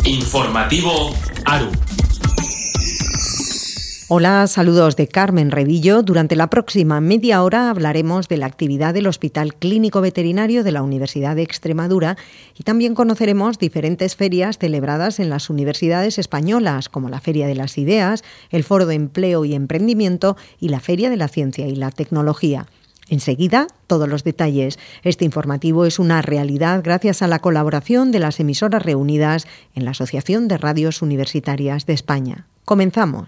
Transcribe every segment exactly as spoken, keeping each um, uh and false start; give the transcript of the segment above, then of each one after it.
Informativo ARU. Hola, saludos de Carmen Revillo. Durante la próxima media hora hablaremos de la actividad del Hospital Clínico Veterinario de la Universidad de Extremadura y también conoceremos diferentes ferias celebradas en las universidades españolas, como la Feria de las Ideas, el Foro de Empleo y Emprendimiento y la Feria de la Ciencia y la Tecnología. Enseguida, todos los detalles. Este informativo es una realidad gracias a la colaboración de las emisoras reunidas en la Asociación de Radios Universitarias de España. Comenzamos.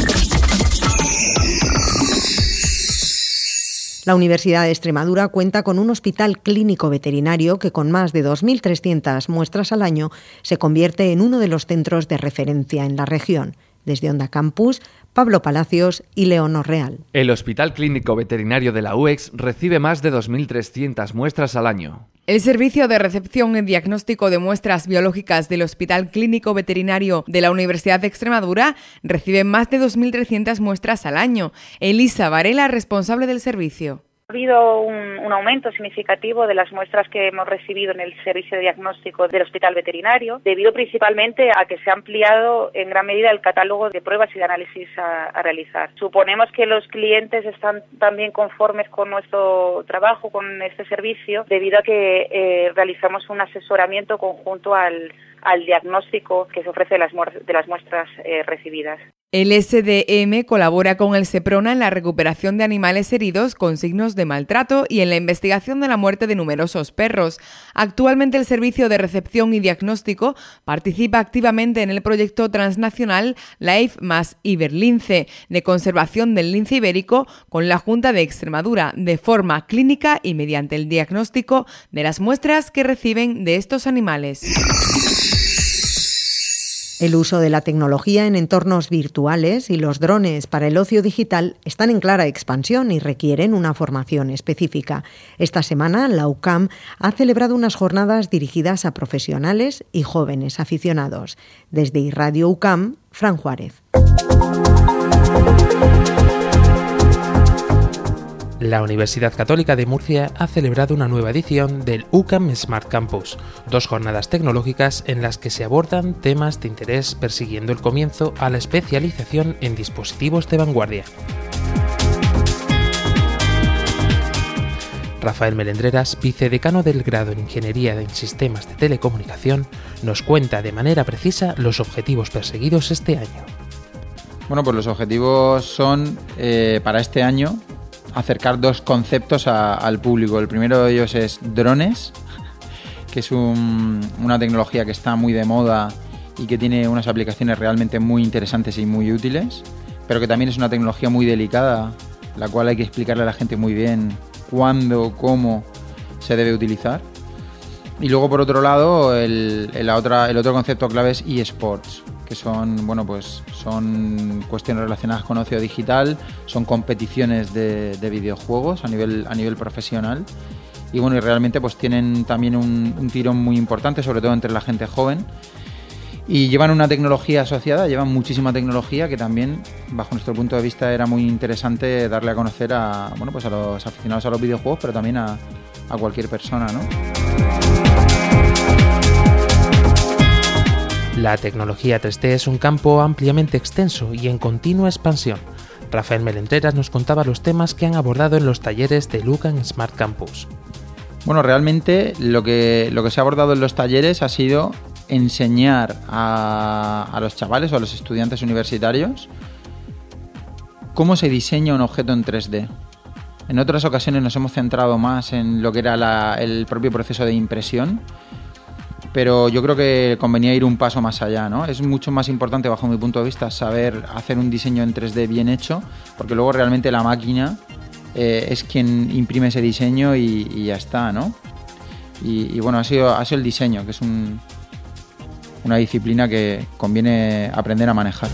La Universidad de Extremadura cuenta con un hospital clínico veterinario que, con más de dos mil trescientas muestras al año, se convierte en uno de los centros de referencia en la región. Desde Onda Campus, Pablo Palacios y Leonor Real. El Hospital Clínico Veterinario de la U E X recibe más de dos mil trescientas muestras al año. El Servicio de Recepción y Diagnóstico de Muestras Biológicas del Hospital Clínico Veterinario de la Universidad de Extremadura recibe más de dos mil trescientas muestras al año. Elisa Varela, responsable del servicio. Ha habido un, un aumento significativo de las muestras que hemos recibido en el servicio de diagnóstico del Hospital Veterinario, debido principalmente a que se ha ampliado en gran medida el catálogo de pruebas y de análisis a, a realizar. Suponemos que los clientes están también conformes con nuestro trabajo, con este servicio, debido a que eh, realizamos un asesoramiento conjunto al, al diagnóstico que se ofrece de las, de las muestras eh, recibidas. El S D M colabora con el SEPRONA en la recuperación de animales heridos con signos de maltrato y en la investigación de la muerte de numerosos perros. Actualmente el Servicio de Recepción y Diagnóstico participa activamente en el proyecto transnacional LIFE más Iberlince de conservación del lince ibérico con la Junta de Extremadura de forma clínica y mediante el diagnóstico de las muestras que reciben de estos animales. El uso de la tecnología en entornos virtuales y los drones para el ocio digital están en clara expansión y requieren una formación específica. Esta semana, la U C A M ha celebrado unas jornadas dirigidas a profesionales y jóvenes aficionados. Desde iRadio U C A M, Fran Juárez. La Universidad Católica de Murcia ha celebrado una nueva edición del U C A M Smart Campus, dos jornadas tecnológicas en las que se abordan temas de interés persiguiendo el comienzo a la especialización en dispositivos de vanguardia. Rafael Melendreras, vicedecano del grado en Ingeniería en Sistemas de Telecomunicación, nos cuenta de manera precisa los objetivos perseguidos este año. Bueno, pues los objetivos son, eh, para este año, acercar dos conceptos a, al público. El primero de ellos es drones, que es un, una tecnología que está muy de moda y que tiene unas aplicaciones realmente muy interesantes y muy útiles, pero que también es una tecnología muy delicada, la cual hay que explicarle a la gente muy bien cuándo, cómo se debe utilizar. Y luego, por otro lado, el, el, la otra, el otro concepto clave es eSports, que son, bueno, pues son cuestiones relacionadas con ocio digital, son competiciones de, de videojuegos a nivel, a nivel profesional y bueno, y realmente pues tienen también un, un tirón muy importante, sobre todo entre la gente joven, y llevan una tecnología asociada, llevan muchísima tecnología que también, bajo nuestro punto de vista, era muy interesante darle a conocer a, bueno, pues a los aficionados a los videojuegos, pero también a, a cualquier persona, ¿no? La tecnología tres D es un campo ampliamente extenso y en continua expansión. Rafael Melendreras nos contaba los temas que han abordado en los talleres del U C A M Smart Campus. Bueno, realmente lo que, lo que se ha abordado en los talleres ha sido enseñar a, a los chavales o a los estudiantes universitarios cómo se diseña un objeto en tres D. En otras ocasiones nos hemos centrado más en lo que era la, el propio proceso de impresión, pero yo creo que convenía ir un paso más allá, ¿no? Es mucho más importante, bajo mi punto de vista, saber hacer un diseño en tres D bien hecho, porque luego realmente la máquina eh, es quien imprime ese diseño y, y ya está, ¿no? Y, y bueno, ha sido, ha sido el diseño, que es un, una disciplina que conviene aprender a manejar.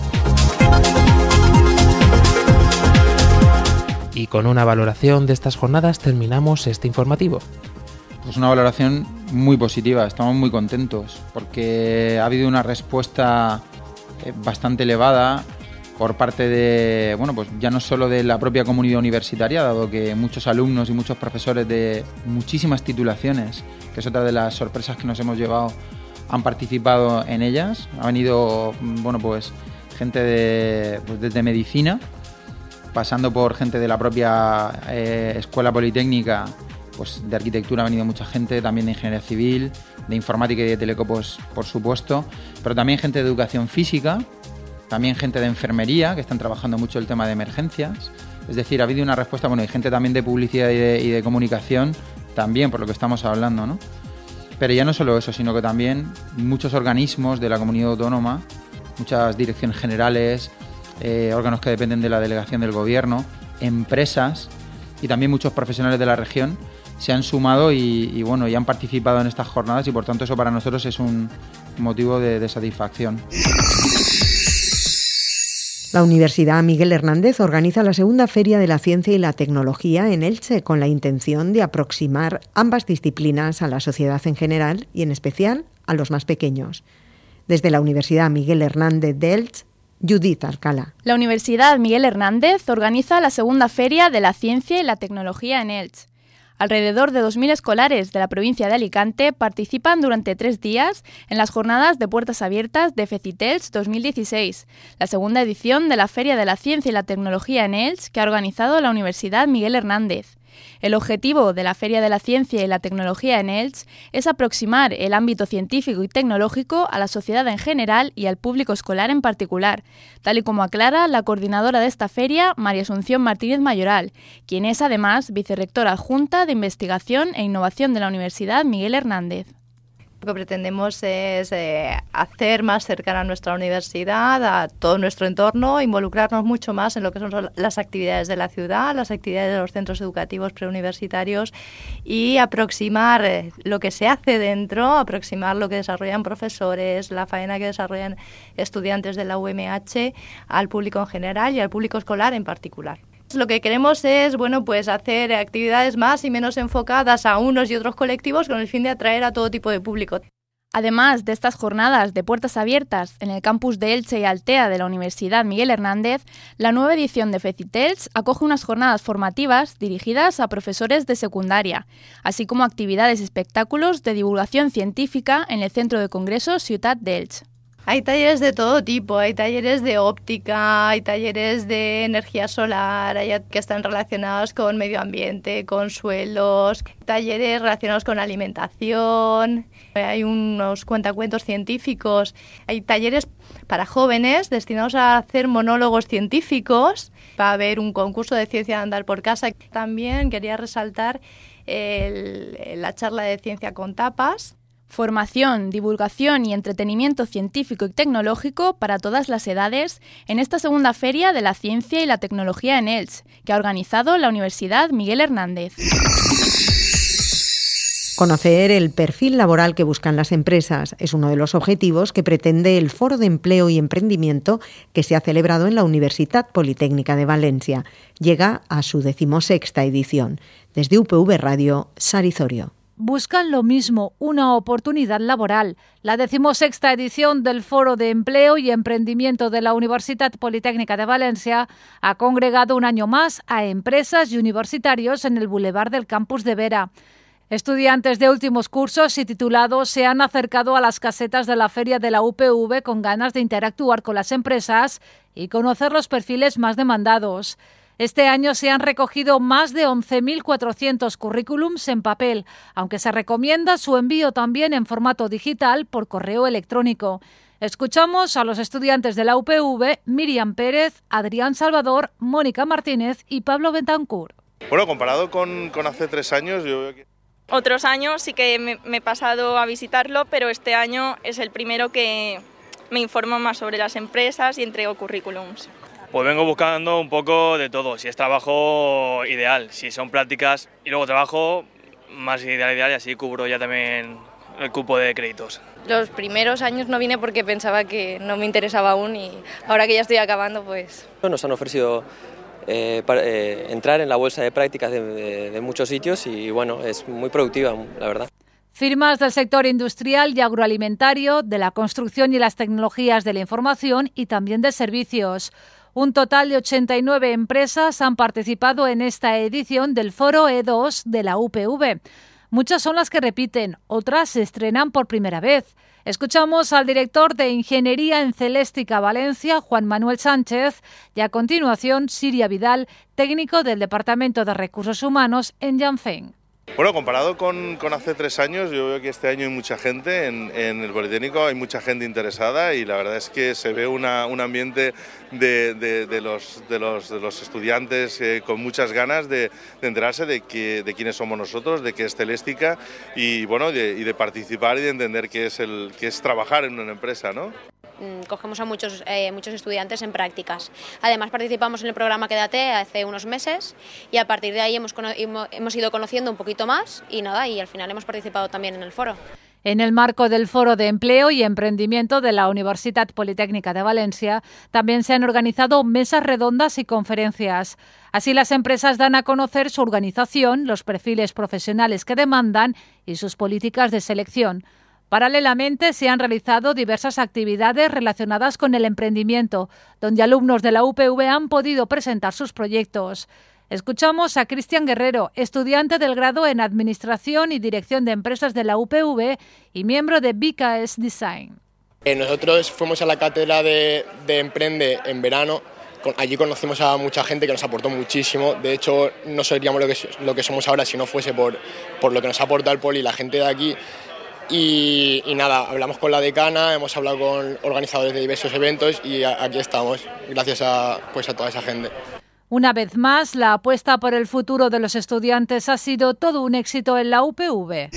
Y con una valoración de estas jornadas terminamos este informativo. Pues una valoración muy positiva, estamos muy contentos porque ha habido una respuesta bastante elevada por parte de, bueno, pues ya no solo de la propia comunidad universitaria, dado que muchos alumnos y muchos profesores de muchísimas titulaciones, que es otra de las sorpresas que nos hemos llevado han participado en ellas. Ha venido, bueno, pues gente de, pues desde medicina, pasando por gente de la propia eh, Escuela Politécnica, pues de arquitectura ha venido mucha gente, también de ingeniería civil, de informática y de teleco, pues, por supuesto, pero también gente de educación física, también gente de enfermería, que están trabajando mucho el tema de emergencias. Es decir, ha habido una respuesta, bueno, y gente también de publicidad y de, y de comunicación, también por lo que estamos hablando, ¿no? Pero ya no solo eso, sino que también muchos organismos de la comunidad autónoma, muchas direcciones generales, eh, órganos que dependen de la delegación del gobierno, empresas y también muchos profesionales de la región se han sumado y, y bueno, y han participado en estas jornadas, y por tanto eso para nosotros es un motivo de, de satisfacción. La Universidad Miguel Hernández organiza la segunda Feria de la Ciencia y la Tecnología en Elche, con la intención de aproximar ambas disciplinas a la sociedad en general y en especial a los más pequeños. Desde la Universidad Miguel Hernández de Elche, Judith Alcalá. La Universidad Miguel Hernández organiza la segunda Feria de la Ciencia y la Tecnología en Elche. Alrededor de dos mil escolares de la provincia de Alicante participan durante tres días en las jornadas de puertas abiertas de FECITELCH dos mil dieciséis, la segunda edición de la Feria de la Ciencia y la Tecnología en Elche que ha organizado la Universidad Miguel Hernández. El objetivo de la Feria de la Ciencia y la Tecnología en Elche es aproximar el ámbito científico y tecnológico a la sociedad en general y al público escolar en particular, tal y como aclara la coordinadora de esta feria, María Asunción Martínez Mayoral, quien es además vicerrectora adjunta de Investigación e Innovación de la Universidad Miguel Hernández. Lo que pretendemos es eh, hacer más cercana a nuestra universidad, a todo nuestro entorno, involucrarnos mucho más en lo que son las actividades de la ciudad, las actividades de los centros educativos preuniversitarios y aproximar eh, lo que se hace dentro, aproximar lo que desarrollan profesores, la faena que desarrollan estudiantes de la U M H al público en general y al público escolar en particular. Lo que queremos es, bueno, pues hacer actividades más y menos enfocadas a unos y otros colectivos con el fin de atraer a todo tipo de público. Además de estas jornadas de puertas abiertas en el campus de Elche y Altea de la Universidad Miguel Hernández, la nueva edición de FECITELCH acoge unas jornadas formativas dirigidas a profesores de secundaria, así como actividades y espectáculos de divulgación científica en el Centro de Congresos Ciutat d'Elche. Hay talleres de todo tipo, hay talleres de óptica, hay talleres de energía solar, hay que están relacionados con medio ambiente, con suelos, talleres relacionados con alimentación, hay unos cuentacuentos científicos, hay talleres para jóvenes destinados a hacer monólogos científicos, va a haber un concurso de ciencia de andar por casa. También quería resaltar el, la charla de ciencia con tapas. Formación, divulgación y entretenimiento científico y tecnológico para todas las edades en esta segunda Feria de la Ciencia y la Tecnología en Elche, que ha organizado la Universidad Miguel Hernández. Conocer el perfil laboral que buscan las empresas es uno de los objetivos que pretende el Foro de Empleo y Emprendimiento que se ha celebrado en la Universitat Politécnica de Valencia. Llega a su decimosexta edición. Desde U P V Radio, Sari Zorio. Buscan lo mismo, una oportunidad laboral. La decimosexta edición del Foro de Empleo y Emprendimiento de la Universitat Politécnica de Valencia ha congregado un año más a empresas y universitarios en el Boulevard del Campus de Vera. Estudiantes de últimos cursos y titulados se han acercado a las casetas de la feria de la U P V con ganas de interactuar con las empresas y conocer los perfiles más demandados. Este año se han recogido más de once mil cuatrocientos currículums en papel, aunque se recomienda su envío también en formato digital por correo electrónico. Escuchamos a los estudiantes de la U P V, Miriam Pérez, Adrián Salvador, Mónica Martínez y Pablo Bentancur. Bueno, comparado con, con hace tres años, yo veo que... Otros años sí que me, me he pasado a visitarlo, pero este año es el primero que me informo más sobre las empresas y entrego currículums. Pues vengo buscando un poco de todo, si es trabajo ideal, si son prácticas y luego trabajo, más ideal, ideal y así cubro ya también el cupo de créditos. Los primeros años no vine porque pensaba que no me interesaba aún y ahora que ya estoy acabando, pues... Nos han ofrecido eh, para, eh, entrar en la bolsa de prácticas de, de, de muchos sitios y bueno, es muy productiva, la verdad. Firmas del sector industrial y agroalimentario, de la construcción y las tecnologías de la información y también de servicios. Un total de ochenta y nueve empresas han participado en esta edición del Foro E dos de la U P V. Muchas son las que repiten, otras se estrenan por primera vez. Escuchamos al director de Ingeniería en Celéstica Valencia, Juan Manuel Sánchez, y a continuación Siria Vidal, técnico del Departamento de Recursos Humanos en Janfen. Bueno, comparado con, con hace tres años, yo veo que este año hay mucha gente en, en el Politécnico, hay mucha gente interesada y la verdad es que se ve una, un ambiente de, de, de, los, de, los, de los estudiantes eh, con muchas ganas de, de enterarse de, que, de quiénes somos nosotros, de qué es Celéstica y, bueno, de, y de participar y de entender qué es, el, qué es trabajar en una empresa, ¿no? Cogemos a muchos, eh, muchos estudiantes en prácticas. Además participamos en el programa Quédate hace unos meses y a partir de ahí hemos, hemos ido conociendo un poquito más y nada, y al final hemos participado también en el foro. En el marco del Foro de Empleo y Emprendimiento de la Universitat Politécnica de Valencia, también se han organizado mesas redondas y conferencias. Así, las empresas dan a conocer su organización, los perfiles profesionales que demandan y sus políticas de selección. Paralelamente, se han realizado diversas actividades relacionadas con el emprendimiento, donde alumnos de la U P V han podido presentar sus proyectos. Escuchamos a Cristian Guerrero, estudiante del grado en Administración y Dirección de Empresas de la U P V y miembro de B K S Design. Eh, nosotros fuimos a la cátedra de, de Emprende en verano. Allí conocimos a mucha gente que nos aportó muchísimo. De hecho, no seríamos lo que, lo que somos ahora si no fuese por, por lo que nos ha aportado el Poli y la gente de aquí. Y, y nada, hablamos con la decana, hemos hablado con organizadores de diversos eventos y a, aquí estamos, gracias a, pues a toda esa gente. Una vez más, la apuesta por el futuro de los estudiantes ha sido todo un éxito en la U P V.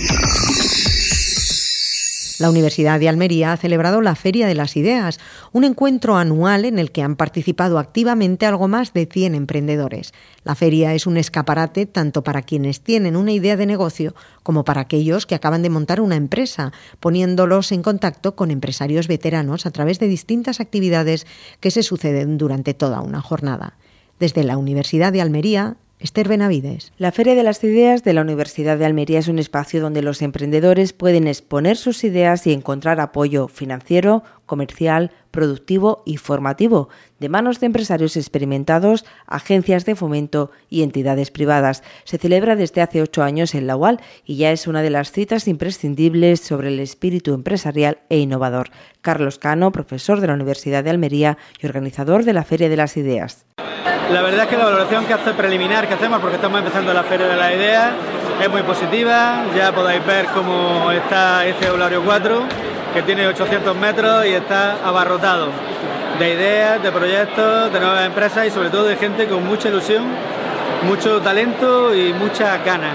La Universidad de Almería ha celebrado la Feria de las Ideas, un encuentro anual en el que han participado activamente algo más de cien emprendedores. La feria es un escaparate tanto para quienes tienen una idea de negocio como para aquellos que acaban de montar una empresa, poniéndolos en contacto con empresarios veteranos a través de distintas actividades que se suceden durante toda una jornada. Desde la Universidad de Almería, Esther Benavides. La Feria de las Ideas de la Universidad de Almería es un espacio donde los emprendedores pueden exponer sus ideas y encontrar apoyo financiero, comercial, productivo y formativo de manos de empresarios experimentados, agencias de fomento y entidades privadas. Se celebra desde hace ocho años en la U A L y ya es una de las citas imprescindibles sobre el espíritu empresarial e innovador. Carlos Cano, profesor de la Universidad de Almería y organizador de la Feria de las Ideas. La verdad es que la valoración que hace preliminar que hacemos, porque estamos empezando la Feria de las Ideas, es muy positiva. Ya podéis ver cómo está este aulario cuatro, que tiene ochocientos metros y está abarrotado de ideas, de proyectos, de nuevas empresas y sobre todo de gente con mucha ilusión, mucho talento y muchas ganas.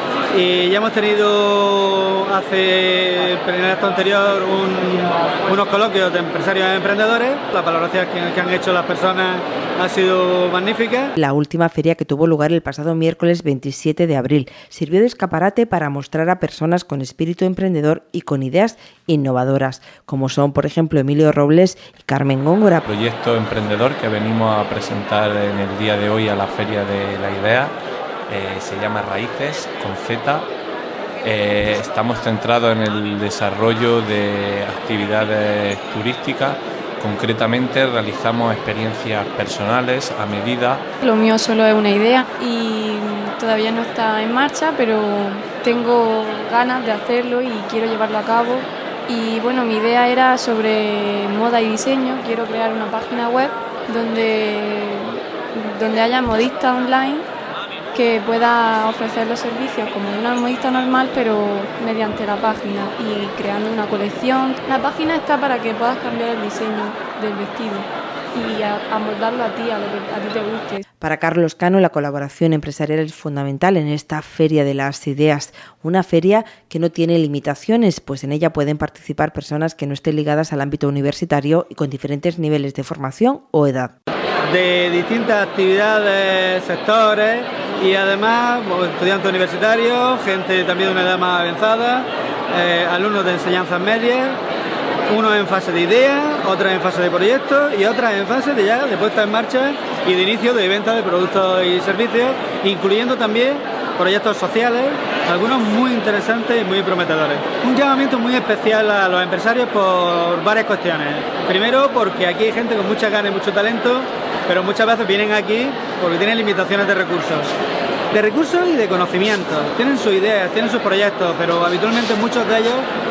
Y ya hemos tenido hace, en el acto anterior, un, unos coloquios de empresarios y emprendedores. Las valoraciones que, que han hecho las personas ha sido magnífica. La última feria, que tuvo lugar el pasado miércoles veintisiete de abril, sirvió de escaparate para mostrar a personas con espíritu emprendedor y con ideas innovadoras, como son, por ejemplo, Emilio Robles y Carmen Góngora. Proyecto emprendedor que venimos a presentar en el día de hoy a la Feria de la Idea. Eh, se llama Raíces, con Z. Eh, estamos centrados en el desarrollo de actividades turísticas. Concretamente realizamos experiencias personales a medida. Lo mío solo es una idea y todavía no está en marcha, pero tengo ganas de hacerlo y quiero llevarlo a cabo. Y bueno, mi idea era sobre moda y diseño. Quiero crear una página web donde, donde haya modistas online que pueda ofrecer los servicios como una modista normal, pero mediante la página y creando una colección. La página está para que puedas cambiar el diseño del vestido y amoldarlo a ti, a lo que a ti te guste. Para Carlos Cano, la colaboración empresarial es fundamental en esta Feria de las Ideas, una feria que no tiene limitaciones, pues en ella pueden participar personas que no estén ligadas al ámbito universitario y con diferentes niveles de formación o edad. De distintas actividades, sectores y además estudiantes universitarios, gente también de una edad más avanzada, eh, alumnos de enseñanzas medias, unos en fase de idea, otros en fase de proyectos y otras en fase de ya de puesta en marcha y de inicio de venta de productos y servicios, incluyendo también proyectos sociales, algunos muy interesantes y muy prometedores. Un llamamiento muy especial a los empresarios por varias cuestiones. Primero, porque aquí hay gente con muchas ganas y mucho talento, pero muchas veces vienen aquí porque tienen limitaciones de recursos. De recursos y de conocimientos. Tienen sus ideas, tienen sus proyectos, pero habitualmente muchos de ellos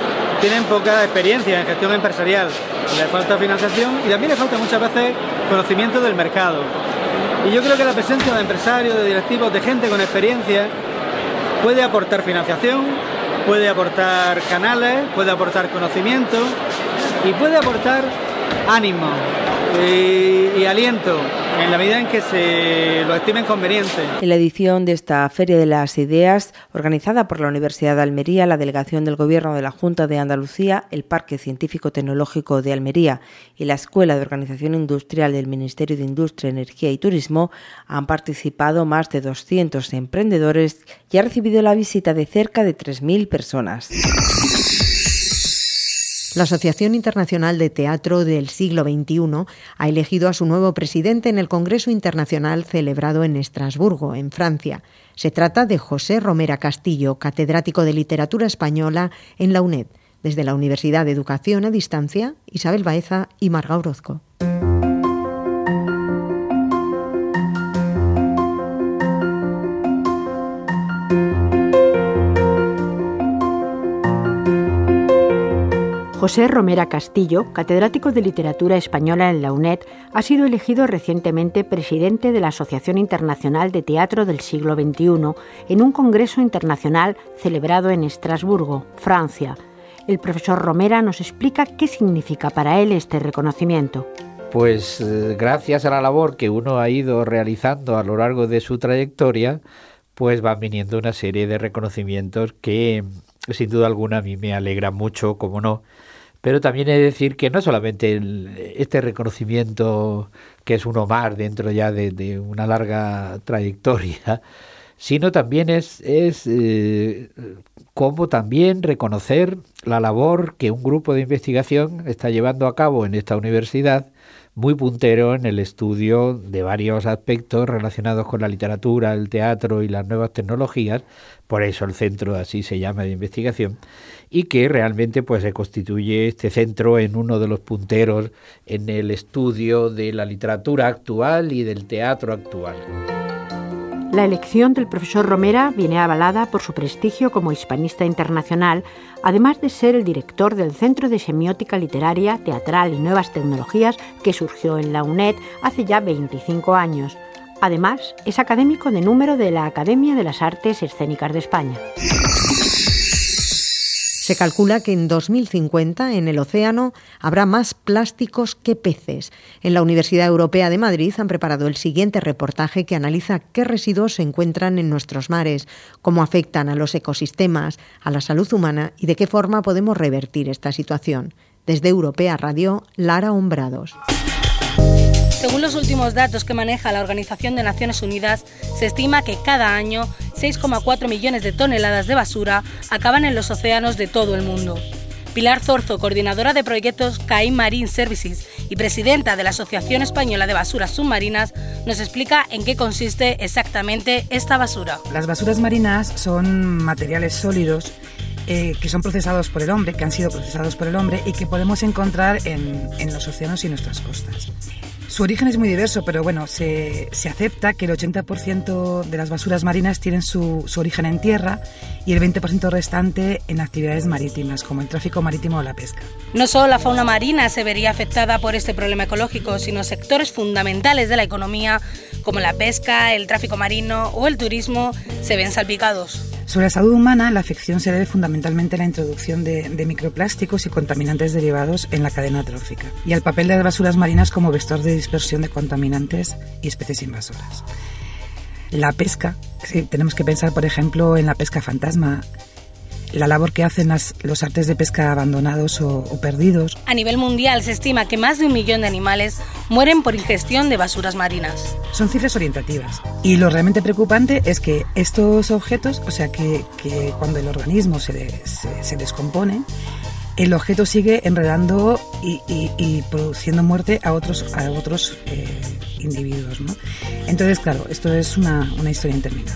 tienen poca experiencia en gestión empresarial, les falta financiación y también les falta muchas veces conocimiento del mercado. Y yo creo que la presencia de empresarios, de directivos, de gente con experiencia puede aportar financiación, puede aportar canales, puede aportar conocimiento y puede aportar ánimo y, y aliento en la medida en que se lo estimen conveniente. En la edición de esta Feria de las Ideas, organizada por la Universidad de Almería, la Delegación del Gobierno de la Junta de Andalucía, el Parque Científico Tecnológico de Almería y la Escuela de Organización Industrial del Ministerio de Industria, Energía y Turismo, han participado más de doscientos emprendedores y ha recibido la visita de cerca de tres mil personas. La Asociación Internacional de Teatro del Siglo veintiuno ha elegido a su nuevo presidente en el Congreso Internacional celebrado en Estrasburgo, en Francia. Se trata de José Romera Castillo, catedrático de Literatura Española en la UNED. Desde la Universidad de Educación a Distancia, Isabel Baeza y Marga Orozco. José Romera Castillo, catedrático de Literatura Española en la UNED, ha sido elegido recientemente presidente de la Asociación Internacional de Teatro del Siglo veintiuno en un congreso internacional celebrado en Estrasburgo, Francia. El profesor Romera nos explica qué significa para él este reconocimiento. Pues eh, gracias a la labor que uno ha ido realizando a lo largo de su trayectoria, pues van viniendo una serie de reconocimientos que sin duda alguna a mí me alegra mucho, como no. Pero también he de decir que no solamente el, este reconocimiento, que es uno más dentro ya de, de una larga trayectoria, sino también es, es eh, como también reconocer la labor que un grupo de investigación está llevando a cabo en esta universidad, muy puntero en el estudio de varios aspectos relacionados con la literatura, el teatro y las nuevas tecnologías, por eso el centro así se llama de investigación, y que realmente pues se constituye este centro en uno de los punteros en el estudio de la literatura actual y del teatro actual. La elección del profesor Romera viene avalada por su prestigio como hispanista internacional, además de ser el director del Centro de Semiótica Literaria, Teatral y Nuevas Tecnologías que surgió en la UNED hace ya veinticinco años. Además, es académico de número de la Academia de las Artes Escénicas de España. Se calcula que en dos mil cincuenta en el océano habrá más plásticos que peces. En la Universidad Europea de Madrid han preparado el siguiente reportaje que analiza qué residuos se encuentran en nuestros mares, cómo afectan a los ecosistemas, a la salud humana y de qué forma podemos revertir esta situación. Desde Europea Radio, Lara Hombrados. Según los últimos datos que maneja la Organización de Naciones Unidas, se estima que cada año seis coma cuatro millones de toneladas de basura acaban en los océanos de todo el mundo. Pilar Zorzo, coordinadora de proyectos C A I Marine Services y presidenta de la Asociación Española de Basuras Submarinas, nos explica en qué consiste exactamente esta basura. Las basuras marinas son materiales sólidos eh, que son procesados por el hombre, que han sido procesados por el hombre y que podemos encontrar en, en los océanos y nuestras costas. Su origen es muy diverso, pero bueno, se, se acepta que el ochenta por ciento de las basuras marinas tienen su, su origen en tierra y el veinte por ciento restante en actividades marítimas, como el tráfico marítimo o la pesca. No solo la fauna marina se vería afectada por este problema ecológico, sino sectores fundamentales de la economía, como la pesca, el tráfico marino o el turismo, se ven salpicados. Sobre la salud humana, la afección se debe fundamentalmente a la introducción de, de microplásticos y contaminantes derivados en la cadena trófica y al papel de las basuras marinas como vector de dispersión de contaminantes y especies invasoras. La pesca, sí, tenemos que pensar, por ejemplo, en la pesca fantasma, la labor que hacen las, los artes de pesca abandonados o, o perdidos. A nivel mundial se estima que más de un millón de animales mueren por ingestión de basuras marinas. Son cifras orientativas. Y lo realmente preocupante es que estos objetos, o sea, que, que cuando el organismo se, de, se, se descompone, el objeto sigue enredando y, y, y produciendo muerte a otros, a otros eh, individuos, ¿no? Entonces, claro, esto es una, una historia interminable.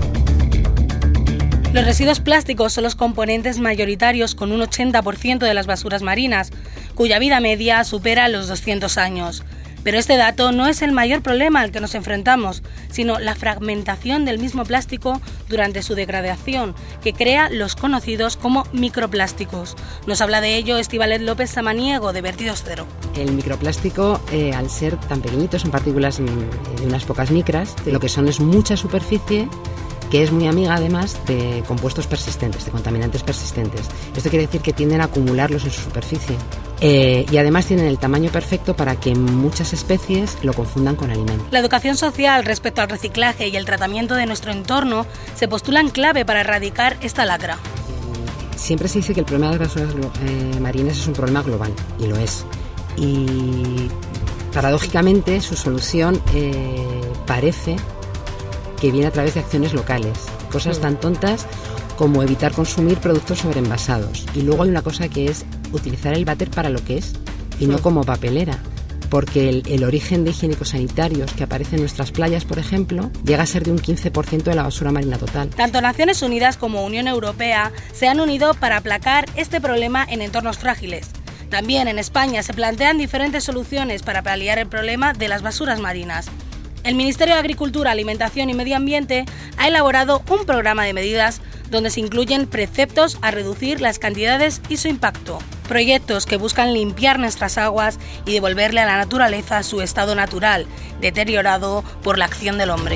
Los residuos plásticos son los componentes mayoritarios con un ochenta por ciento de las basuras marinas, cuya vida media supera los doscientos años. Pero este dato no es el mayor problema al que nos enfrentamos, sino la fragmentación del mismo plástico durante su degradación, que crea los conocidos como microplásticos. Nos habla de ello Estíbaliz López Samaniego, de Vertidos Cero. El microplástico, eh, al ser tan pequeñito, son partículas de unas pocas micras, lo que son es mucha superficie, que es muy amiga además de compuestos persistentes, de contaminantes persistentes. Esto quiere decir que tienden a acumularlos en su superficie. Eh, y además tienen el tamaño perfecto para que muchas especies lo confundan con alimento. La educación social respecto al reciclaje y el tratamiento de nuestro entorno se postulan clave para erradicar esta lacra. Siempre se dice que el problema de las basuras eh, marinas es un problema global, y lo es. Y paradójicamente su solución eh, parece que viene a través de acciones locales, cosas tan tontas como evitar consumir productos sobreenvasados. Y luego hay una cosa que es utilizar el váter para lo que es y no como papelera, porque el, el origen de higiénicos sanitarios que aparece en nuestras playas, por ejemplo, llega a ser de un quince por ciento de la basura marina total. Tanto Naciones Unidas como Unión Europea se han unido para aplacar este problema en entornos frágiles. También en España se plantean diferentes soluciones para paliar el problema de las basuras marinas. El Ministerio de Agricultura, Alimentación y Medio Ambiente ha elaborado un programa de medidas donde se incluyen preceptos a reducir las cantidades y su impacto. Proyectos que buscan limpiar nuestras aguas y devolverle a la naturaleza su estado natural, deteriorado por la acción del hombre.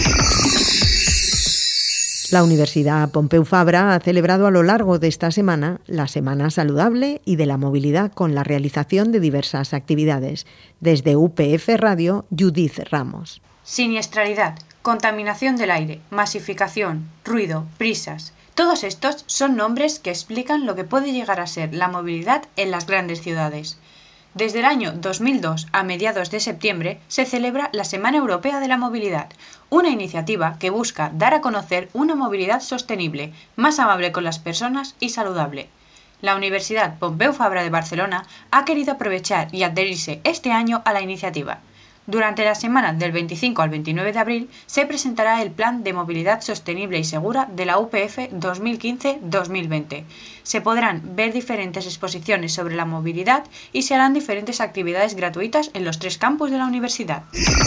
La Universidad Pompeu Fabra ha celebrado a lo largo de esta semana la Semana Saludable y de la Movilidad con la realización de diversas actividades. Desde U P F Radio, Judith Ramos. Siniestralidad, contaminación del aire, masificación, ruido, prisas. Todos estos son nombres que explican lo que puede llegar a ser la movilidad en las grandes ciudades. Desde el año dos mil dos a mediados de septiembre se celebra la Semana Europea de la Movilidad, una iniciativa que busca dar a conocer una movilidad sostenible, más amable con las personas y saludable. La Universidad Pompeu Fabra de Barcelona ha querido aprovechar y adherirse este año a la iniciativa. Durante la semana del veinticinco al veintinueve de abril se presentará el Plan de Movilidad Sostenible y Segura de la U P F dos mil quince dos mil veinte. Se podrán ver diferentes exposiciones sobre la movilidad y se harán diferentes actividades gratuitas en los tres campus de la universidad.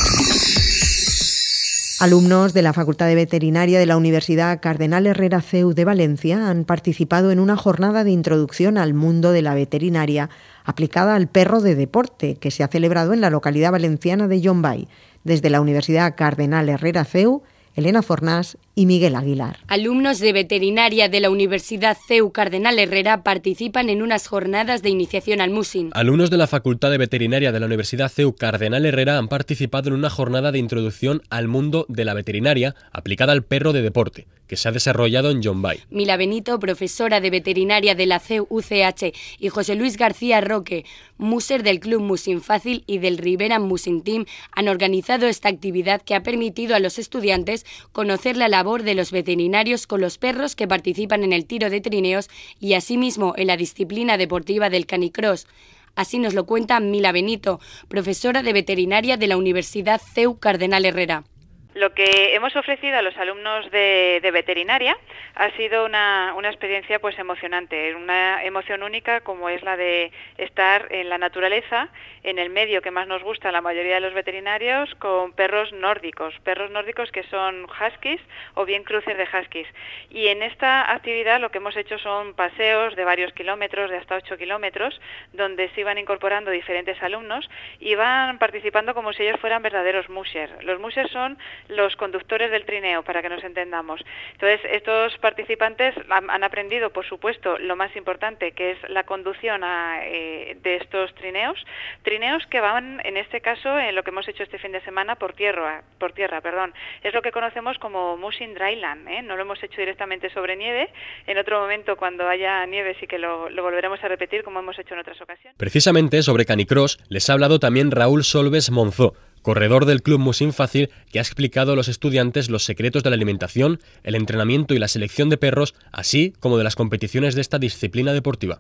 Alumnos de la Facultad de Veterinaria de la Universidad Cardenal Herrera C E U de Valencia han participado en una jornada de introducción al mundo de la veterinaria aplicada al perro de deporte que se ha celebrado en la localidad valenciana de Llombai. Desde la Universidad Cardenal Herrera C E U, Elena Fornás y Miguel Aguilar. Alumnos de veterinaria de la Universidad C E U Cardenal Herrera participan en unas jornadas de iniciación al musing. Alumnos de la Facultad de Veterinaria de la Universidad C E U Cardenal Herrera han participado en una jornada de introducción al mundo de la veterinaria aplicada al perro de deporte, que se ha desarrollado en Llombai. Mila Benito, profesora de veterinaria de la C E U U C H, y José Luis García Roque, muser del Club Musing Fácil y del Ribera Musing Team, han organizado esta actividad que ha permitido a los estudiantes conocer la labor de los veterinarios con los perros que participan en el tiro de trineos y asimismo en la disciplina deportiva del canicross. Así nos lo cuenta Mila Benito, profesora de veterinaria de la Universidad C E U Cardenal Herrera. Lo que hemos ofrecido a los alumnos de, de veterinaria ha sido una, una experiencia pues emocionante, una emoción única como es la de estar en la naturaleza, en el medio que más nos gusta a la mayoría de los veterinarios, con perros nórdicos, perros nórdicos que son huskies o bien cruces de huskies. Y en esta actividad lo que hemos hecho son paseos de varios kilómetros, de hasta ocho kilómetros, donde se iban incorporando diferentes alumnos y van participando como si ellos fueran verdaderos mushers. Los mushers son los conductores del trineo, para que nos entendamos. Entonces, estos participantes han, han aprendido, por supuesto, lo más importante, que es la conducción a, eh, de estos trineos, trineos que van, en este caso, en lo que hemos hecho este fin de semana, por tierra, por tierra, perdón. Es lo que conocemos como Musing Dryland, ¿eh? No lo hemos hecho directamente sobre nieve. En otro momento, cuando haya nieve, sí que lo, lo volveremos a repetir, como hemos hecho en otras ocasiones. Precisamente sobre canicross les ha hablado también Raúl Solves Monzó, corredor del Club Musing Fácil, que ha explicado a los estudiantes los secretos de la alimentación, el entrenamiento y la selección de perros, así como de las competiciones de esta disciplina deportiva.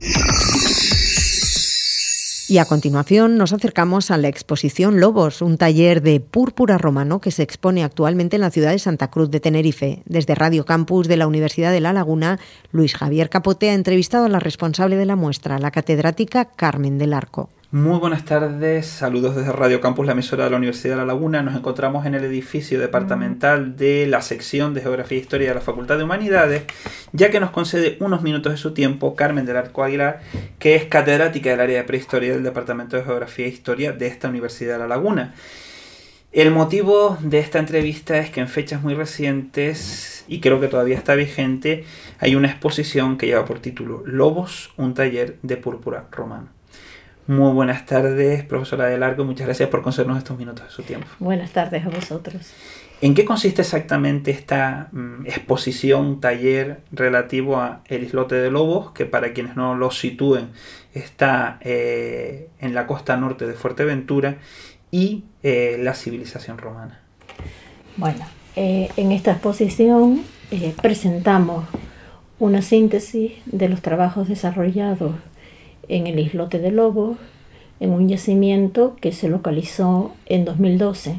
Y a continuación nos acercamos a la exposición Lobos, un taller de púrpura romano que se expone actualmente en la ciudad de Santa Cruz de Tenerife. Desde Radio Campus de la Universidad de La Laguna, Luis Javier Capote ha entrevistado a la responsable de la muestra, la catedrática Carmen del Arco. Muy buenas tardes, saludos desde Radio Campus, la emisora de la Universidad de La Laguna. Nos encontramos en el edificio departamental de la sección de Geografía e Historia de la Facultad de Humanidades, ya que nos concede unos minutos de su tiempo Carmen del Arco Aguilar, que es catedrática del área de prehistoria del Departamento de Geografía e Historia de esta Universidad de La Laguna. El motivo de esta entrevista es que en fechas muy recientes, y creo que todavía está vigente, hay una exposición que lleva por título Lobos, un taller de púrpura romano. Muy buenas tardes, profesora del Arco, muchas gracias por concedernos estos minutos de su tiempo. Buenas tardes a vosotros. ¿En qué consiste exactamente esta mm, exposición, taller relativo a el islote de Lobos, que para quienes no lo sitúen está eh, en la costa norte de Fuerteventura, y eh, la civilización romana? Bueno, eh, en esta exposición eh, presentamos una síntesis de los trabajos desarrollados en el islote de Lobos, en un yacimiento que se localizó en dos mil doce,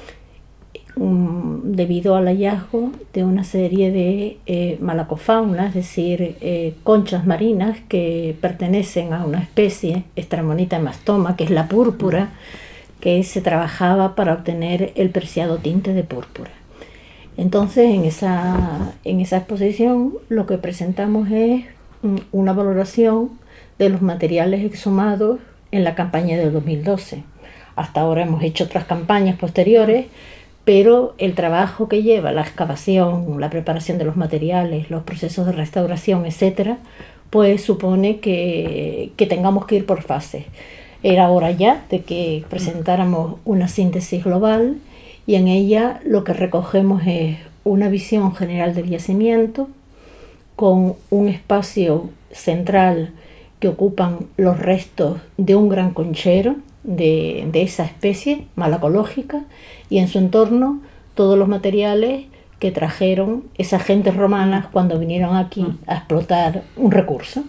um, debido al hallazgo de una serie de eh, malacofauna, es decir, eh, conchas marinas que pertenecen a una especie, Stramonites mastoma, que es la púrpura, que se trabajaba para obtener el preciado tinte de púrpura. Entonces, en esa, en esa exposición lo que presentamos es um, una valoración de los materiales exhumados en la campaña del dos mil doce. Hasta ahora hemos hecho otras campañas posteriores, pero el trabajo que lleva la excavación, la preparación de los materiales, los procesos de restauración, etcétera, pues supone que, que tengamos que ir por fases. Era hora ya de que presentáramos una síntesis global, y en ella lo que recogemos es una visión general del yacimiento con un espacio central que ocupan los restos de un gran conchero de, de esa especie malacológica, y en su entorno todos los materiales que trajeron esas gentes romanas cuando vinieron aquí a explotar un recurso.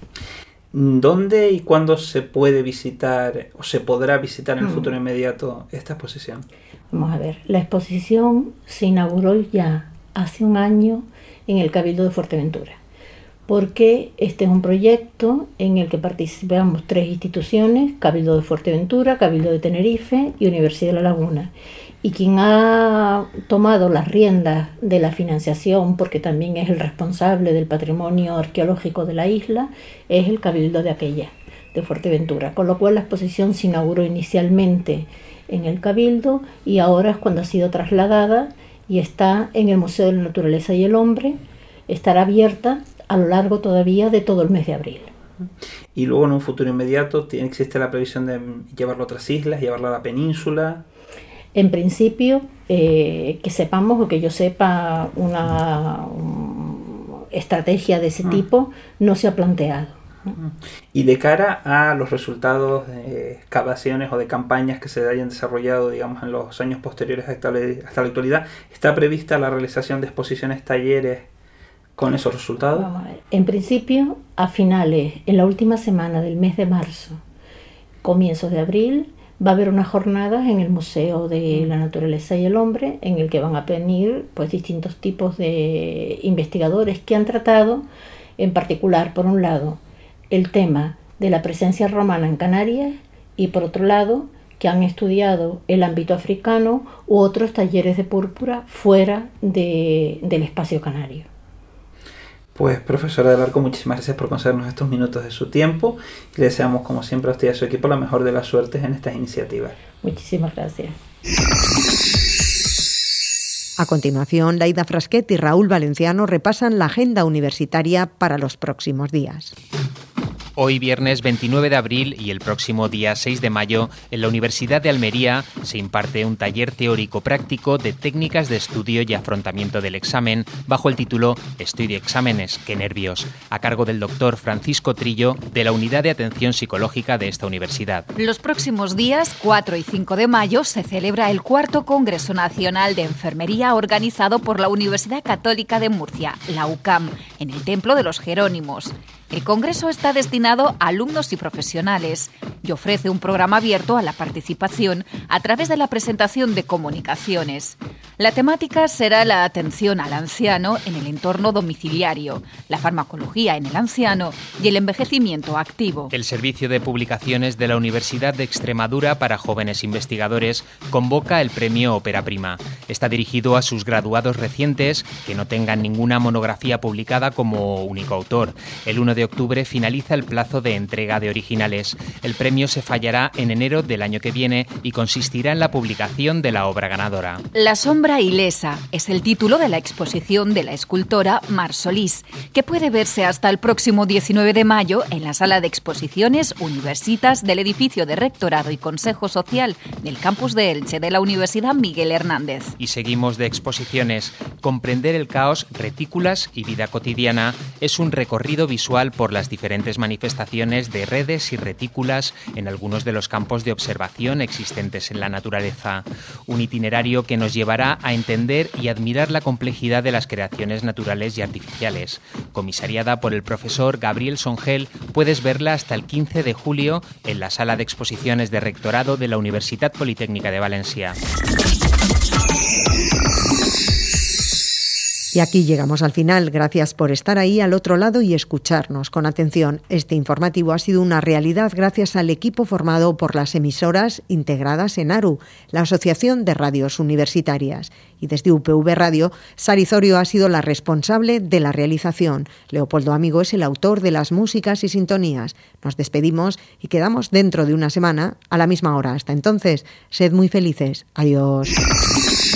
¿Dónde y cuándo se puede visitar o se podrá visitar en el futuro inmediato esta exposición? Vamos a ver, la exposición se inauguró ya hace un año en el Cabildo de Fuerteventura, porque este es un proyecto en el que participamos tres instituciones: Cabildo de Fuerteventura, Cabildo de Tenerife y Universidad de La Laguna. Y quien ha tomado las riendas de la financiación, porque también es el responsable del patrimonio arqueológico de la isla, es el Cabildo de aquella, de Fuerteventura. Con lo cual la exposición se inauguró inicialmente en el Cabildo, y ahora es cuando ha sido trasladada y está en el Museo de la Naturaleza y el Hombre. Estará abierta a lo largo todavía de todo el mes de abril. Y luego en un futuro inmediato existe la previsión de llevarlo a otras islas, llevarlo a la península. En principio, eh, que sepamos o que yo sepa, una um, estrategia de ese mm. tipo no se ha planteado. Y de cara a los resultados de excavaciones o de campañas que se hayan desarrollado, digamos, en los años posteriores hasta la, hasta la actualidad, ¿está prevista la realización de exposiciones, talleres con esos resultados? Vamos a ver. En principio, a finales, en la última semana del mes de marzo, comienzos de abril, va a haber unas jornadas en el Museo de la Naturaleza y el Hombre, en el que van a venir pues distintos tipos de investigadores que han tratado, en particular, por un lado, el tema de la presencia romana en Canarias, y por otro lado, que han estudiado el ámbito africano u otros talleres de púrpura fuera de, del espacio canario. Pues, profesora del Arco, muchísimas gracias por concedernos estos minutos de su tiempo, y le deseamos, como siempre, a usted y a su equipo la mejor de las suertes en estas iniciativas. Muchísimas gracias. A continuación, Laida Frasquet y Raúl Valenciano repasan la agenda universitaria para los próximos días. Hoy viernes veintinueve de abril y el próximo día seis de mayo en la Universidad de Almería se imparte un taller teórico-práctico de técnicas de estudio y afrontamiento del examen bajo el título Estudio exámenes, qué nervios, a cargo del doctor Francisco Trillo de la Unidad de Atención Psicológica de esta universidad. Los próximos días cuatro y cinco de mayo se celebra el cuarto Congreso Nacional de Enfermería organizado por la Universidad Católica de Murcia, la U C A M, en el Templo de los Jerónimos. El congreso está destinado a alumnos y profesionales y ofrece un programa abierto a la participación a través de la presentación de comunicaciones. La temática será la atención al anciano en el entorno domiciliario, la farmacología en el anciano y el envejecimiento activo. El Servicio de Publicaciones de la Universidad de Extremadura para Jóvenes Investigadores convoca el premio Ópera Prima. Está dirigido a sus graduados recientes que no tengan ninguna monografía publicada como único autor. El uno de octubre finaliza el plazo de entrega de originales. El premio se fallará en enero del año que viene y consistirá en la publicación de la obra ganadora. La sombra ilesa es el título de la exposición de la escultora Mar Solís, que puede verse hasta el próximo diecinueve de mayo en la sala de exposiciones Universitas del edificio de Rectorado y Consejo Social del campus de Elche de la Universidad Miguel Hernández. Y seguimos de exposiciones. Comprender el caos, retículas y vida cotidiana es un recorrido visual por las diferentes manifestaciones de redes y retículas en algunos de los campos de observación existentes en la naturaleza. Un itinerario que nos llevará a entender y admirar la complejidad de las creaciones naturales y artificiales. Comisariada por el profesor Gabriel Songel, puedes verla hasta el quince de julio en la sala de exposiciones de Rectorado de la Universidad Politécnica de Valencia. Y aquí llegamos al final. Gracias por estar ahí al otro lado y escucharnos con atención. Este informativo ha sido una realidad gracias al equipo formado por las emisoras integradas en ARU, la Asociación de Radios Universitarias. Y desde U P V Radio, Sari Zorio ha sido la responsable de la realización. Leopoldo Amigo es el autor de las músicas y sintonías. Nos despedimos y quedamos dentro de una semana a la misma hora. Hasta entonces, sed muy felices. Adiós.